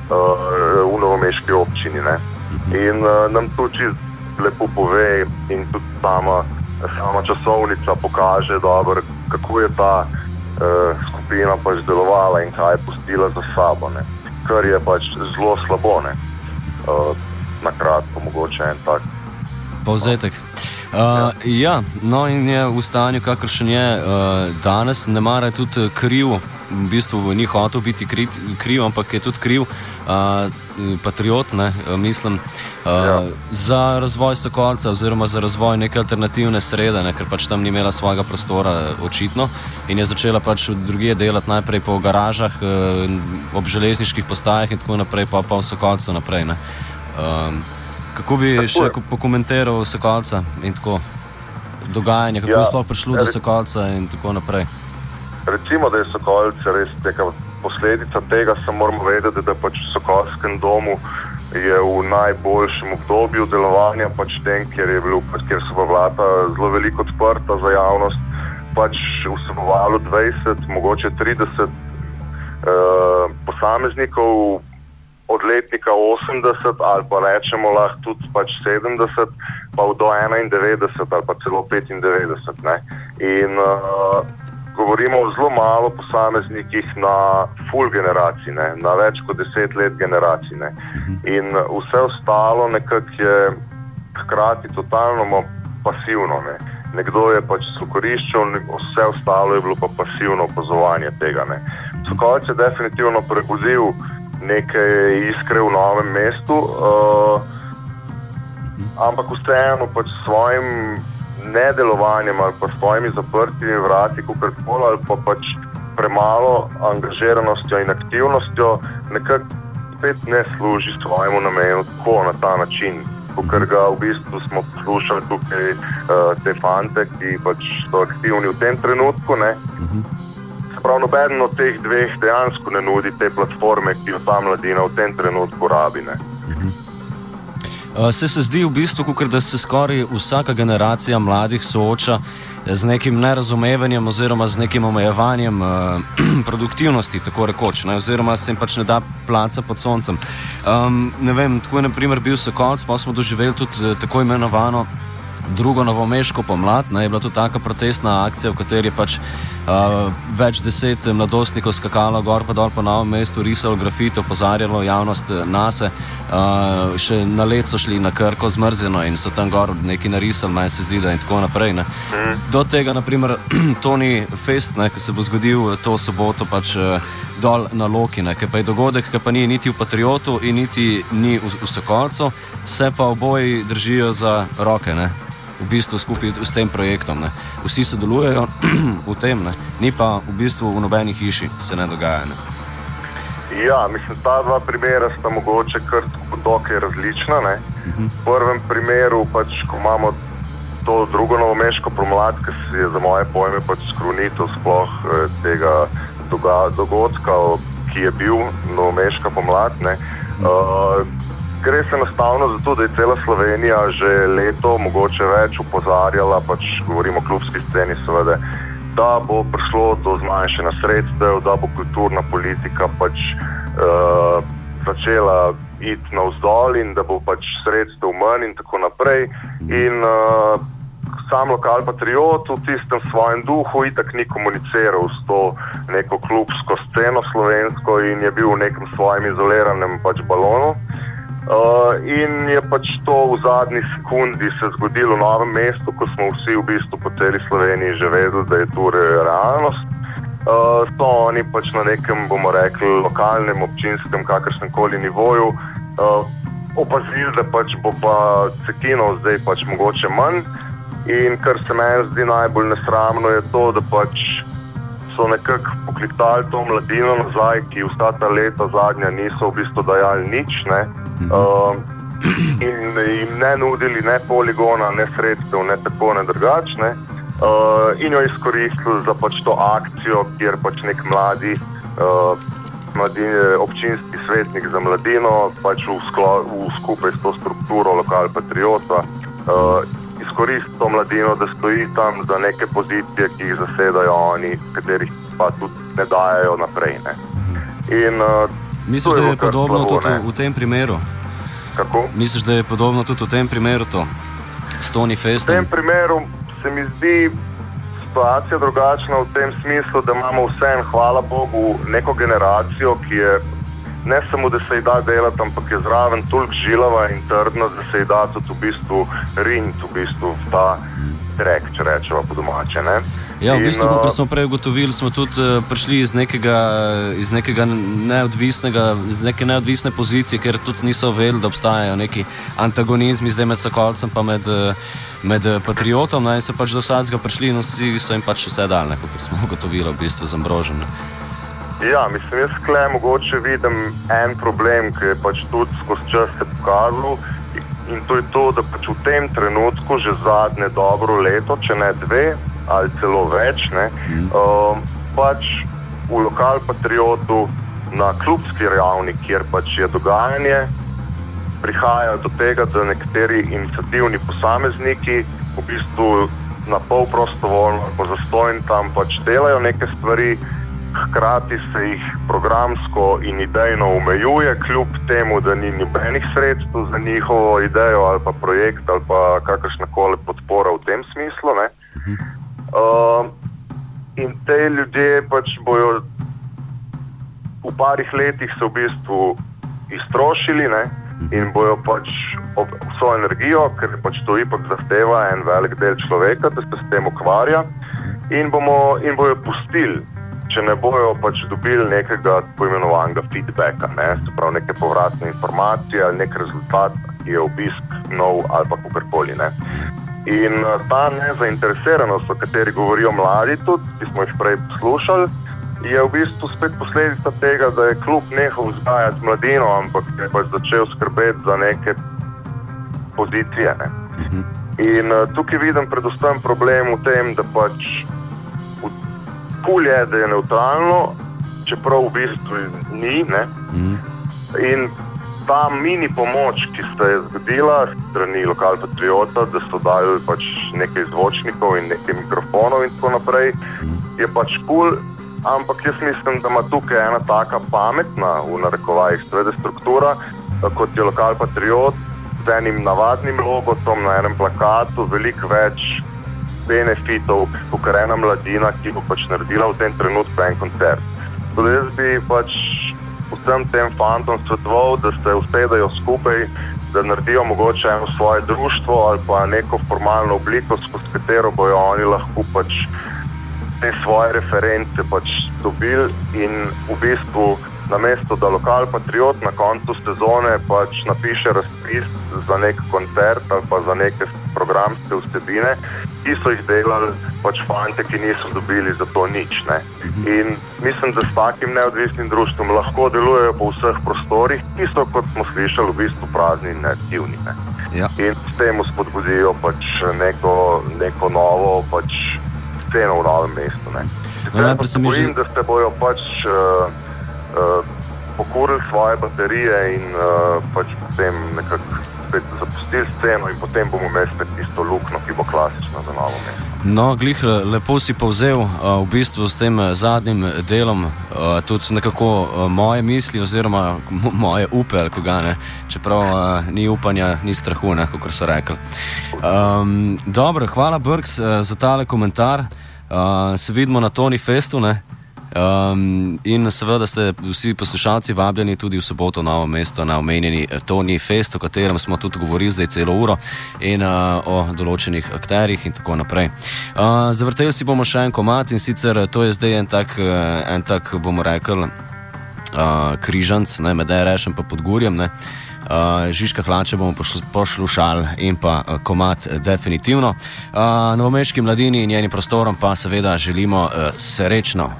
v novomeški občini, ne. In nam to čisto lepo pove in tudi sama časovnica pokaže dobro, kako je ta skupina pač delovala in kaj je pustila za sabo, ne. kar je pač zelo slabo, ne. Na kratko, mogoče en tak povzetek. Ja, no in je v stanju, kakršen je danes, ne mara tudi kriv, v bistvu ni hotel biti kriv, ampak je tudi kriv patriot, ne, mislim, za razvoj Sokolca oziroma za razvoj neke alternativne srede, ne, ker pač tam ni imela svojega prostora očitno in je začela pač drugje delati najprej po garažah, ob železniških postajah in tako naprej, pa v Sokolcu naprej, ne. Kako bi še pokomentiral Sokolca in tako dogajanje, kako je sploh prišlo do Sokolca in tako naprej? Recimo, da je Sokolc res neka posledica tega, se moramo vedeti, da pač v Sokolskem domu je v najboljšem obdobju delovanja pač tem, kjer so pa vrata zelo veliko odprta za javnost, pač vsebovalo 20, mogoče 30 posameznikov od letnika 80 ali pa rečemo lahko tudi pač 70 pa do 91 ali pa celo 95, ne. In govorimo o zelo malo posameznikih na full generaciji, ne, na več kot 10 let generacij, ne. In vse ostalo nekako je hkrati totalno pasivno, ne. Nekdo je pač sokoriščal, vse ostalo je bilo pa pasivno opazovanje tega, ne. Sokolc je definitivno prebudil neke iskre v Novem mestu, ampak vseeno pač svojim nedelovanjem ali pa svojimi zaprtimi vrati, kakorkoli, ali pa pač premalo angažiranostjo in aktivnostjo nekako spet ne služi svojemu namenu tako na ta način, kakor ga v bistvu smo poslušali tukaj te fante, ki pač so aktivni v tem trenutku, ne. Prav nobeden od teh dveh dejansko ne nudi te platforme, ki jo ta mladina v tem trenutku rabi, ne. Se zdi v bistvu, kakor da se skoraj vsaka generacija mladih sooča z nekim nerazumevanjem oziroma z nekim omejevanjem produktivnosti, tako rekoč, ne, oziroma se jim pač ne da placa pod soncem. Ne vem, tako je na primer bil Sokolc, pa smo doživeli tudi tako imenovano drugo novomeško pomlad, ne, je bila tudi taka protestna akcija, v kateri je pač več 10 mladostnikov skakalo gor pa dol po Novem mestu, risalo grafite, opozarjalo javnost nase, še na let so šli na Krko zmrzeno in so tam gor nekaj narisali, meni se zdi, da in tako naprej, ne. Do tega, na primer, Toni Fest, ne, ki se bo zgodil to soboto pač dol na Loki, ne, ki pa je dogodek, ki pa ni niti v Patriotu in niti ni v Sokolcu, se pa oboji držijo za roke, ne. V bistvu skupaj s tem projektom, ne. Vsi sodelujejo v tem, ne. Ni pa v bistvu v nobeni hiši se ne dogaja, ne. Ja, mislim, ta dva primera sta mogoče kar dokaj različna, ne. V prvem primeru pač, ko imamo to drugo novomeško pomlad, ki je za moje pojme pač skrunitev sploh tega dogodka, ki je bil novomeška pomlad, ne. Gre se enostavno zato, da je cela Slovenija že leto, mogoče več, opozarjala, pač govorimo o klubski sceni seveda, da bo prišlo do zmanjšanja sredstev, da bo kulturna politika pač začela iti navzdol in da bo pač sredstev manj in tako naprej. In sam lokal Patriot v tistem svojem duhu itak ni komuniciral s to neko klubsko sceno slovensko in je bil v nekem svojem izoliranem pač balonu. In je pač to v zadnji sekundi se zgodilo v Novem mestu, ko smo vsi v bistvu po celi Sloveniji že vedeli, da je tu realnost. So oni pač na nekem, bomo rekli, lokalnem, občinskem, kakršnemkoli nivoju opazili, da pač bo pa cekinov zdaj pač mogoče manj. In kar se meni zdi najbolj nesramno je to, da pač so nekako pokliktali to mladino nazaj, ki vsa ta leta zadnja niso v bistvu dajali nič, ne. In jim ne nudili ne poligona, ne sredstev, ne tako, ne drugačne. In jo izkoristili za pač to akcijo, kjer pač nek mladi občinski svetnik za mladino pač skupaj s to strukturo lokal Patriota izkoristi to mladino, da stoji tam za neke pozicije, ki jih zasedajo oni, katerih pa tudi ne dajajo naprej, ne. In misliš, da je podobno tudi v tem primeru? Kako? Misliš, da je podobno tudi v tem primeru to? S Toni Festom? V tem primeru se mi zdi situacija drugačna v tem smislu, da imamo vseeno, hvala Bogu, neko generacijo, ki je ne samo, da se ji da delati, ampak je zraven toliko žilava in trdna, da se ji da tudi v bistvu riniti v bistvu v ta trek, če rečeva po domače, ne. Ja, v bistvu, kot smo prej ugotovili, smo tudi prišli iz neke neodvisne pozicije, ker tudi niso vedeli, da obstajajo neki antagonizmi zdaj med Sokolcem pa med Patriotom, in so pač do vsakega prišli in vsi so jim pač vse dali, kot smo ugotovili v bistvu z Ambrožem. Ja, mislim, jaz tukaj mogoče vidim en problem, ki je pač tudi skozi čas se pokazal, in to je to, da pač v tem trenutku že zadnje dobro leto, če ne 2 ali celo več, ne, pač v Lokal Patriotu na klubski ravni, kjer pač je dogajanje, prihaja do tega, da nekateri iniciativni posamezniki v bistvu na pol prostovoljno po zastojn tam pač delajo neke stvari, hkrati se jih programsko in idejno omejuje, kljub temu, da ni nobenih sredstev za njihovo idejo ali pa projekt ali pa kakršnakoli podpora v tem smislu, ne. In te ljudje pač bojo v parih letih se v bistvu iztrošili, ne, in bojo pač vso energijo, ker pač to ipak zahteva en velik del človeka, da se s tem ukvarja, in bojo pustili, če ne bojo pač dobili nekega poimenovanega feedbacka, ne, se pravi neke povratne informacije ali nek rezultat, ki je obisk nov ali pa kakorkoli, ne. In ta nezainteresiranost, o kateri govorijo mladi tudi, ki smo jih prej poslušali, je v bistvu spet posledica tega, da je klub nehal vzgajati mladino, ampak je pač začel skrbeti za neke pozicije, ne. In tukaj vidim predvsem problem v tem, da pač kul je, da je neutralno, čeprav v bistvu ni, ne. In ta mini pomoč, ki se je zgodila strani Lokal Patriota, da so dali pač nekaj zvočnikov in nekaj mikrofonov in tako naprej, je pač kul, ampak jaz mislim, da ima tukaj ena taka pametna, v narekovajih seveda struktura, kot je Lokal Patriot, z enim navadnim logotom na enem plakatu, veliko več benefitov, kot ena mladina, ki bo pač naredila v tem trenutku en koncert. Tudi jaz bi pač vsem tem fantom svetoval, da se usedejo skupaj, da naredijo mogoče eno svoje društvo ali pa neko formalno obliko, skozi katero bojo oni lahko pač te svoje reference pač dobili in v bistvu namesto, da Lokal Patriot na koncu sezone pač napiše razpis za nek koncert ali pa za neke programske vsebine, ki so jih delali pač fante, ki niso dobili za to nič, ne. In mislim, da s takim neodvisnim društvom lahko delujejo po vseh prostorih, ki so, kot smo slišali, v bistvu prazni in neaktivni, ne. Ja. In s tem spodbudijo pač neko novo pač sceno v Novem mestu, ne. Se bojim, da se bojo pač pokurili svoje baterije in pač potem nekako spet zapustili sceno in potem bomo imeli spet tisto luknjo, ki bo klasično za Novo mesto. No, glih, lepo si povzel v bistvu s tem zadnjim delom tudi nekako moje misli oziroma moje upe, ali koga ne, čeprav ni upanja, ni strahu, ne, kakor so rekli. Dobro, hvala Brks za tale komentar. Se vidimo na Tony Festu, ne? In seveda ste vsi poslušalci vabljeni tudi v soboto Novo mesto na omenjeni Tony Fest, o katerem smo tudi govorili zdaj celo uro in o določenih akterjih in tako naprej. Zavrteli si bomo še en komad in sicer to je zdaj en tak bomo rekli križanc, ne, med RŠ-em pa Podgurjem, ne. Žižka Hlače bomo poslušali in pa komad definitivno. Novomeški mladini in njenim prostorom pa seveda želimo srečno.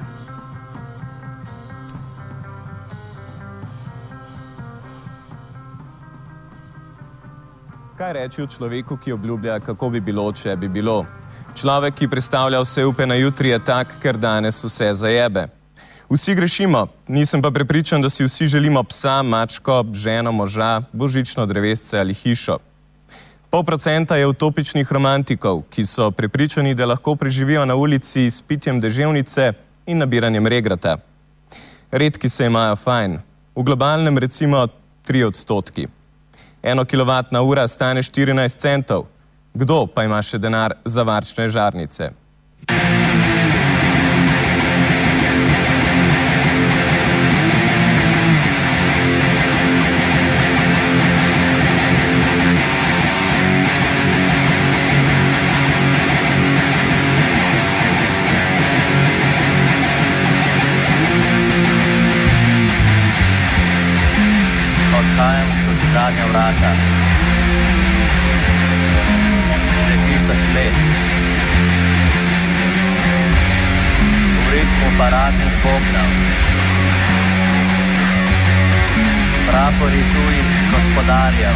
Kaj reči o človeku, ki obljublja, kako bi bilo, če bi bilo? Človek, ki predstavlja vse upe na jutri, je tak, ker danes vse zajebe. Vsi grešimo, nisem pa prepričan, da si vsi želimo psa, mačko, ženo, moža, božično drevesce ali hišo. 0,5% je utopičnih romantikov, ki so prepričani, da lahko preživijo na ulici s pitjem deževnice in nabiranjem regrata. Redki se imajo fajn, v globalnem recimo 3%. 1 kilovatna ura stane 14 centov. Kdo pa ima še denar za varčne žarnice? skozi zadnja vrata. Že 1000 let. V ritmu paradnih bobnov. Prapori tujih gospodarjev.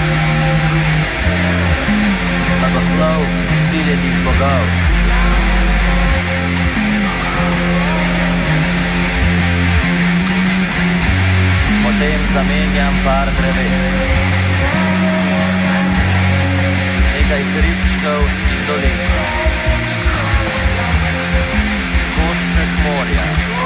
Blagoslov usiljenih bogov. Potem zamenjam par dreves. Nekaj hribčkov in dolin. Košček morja.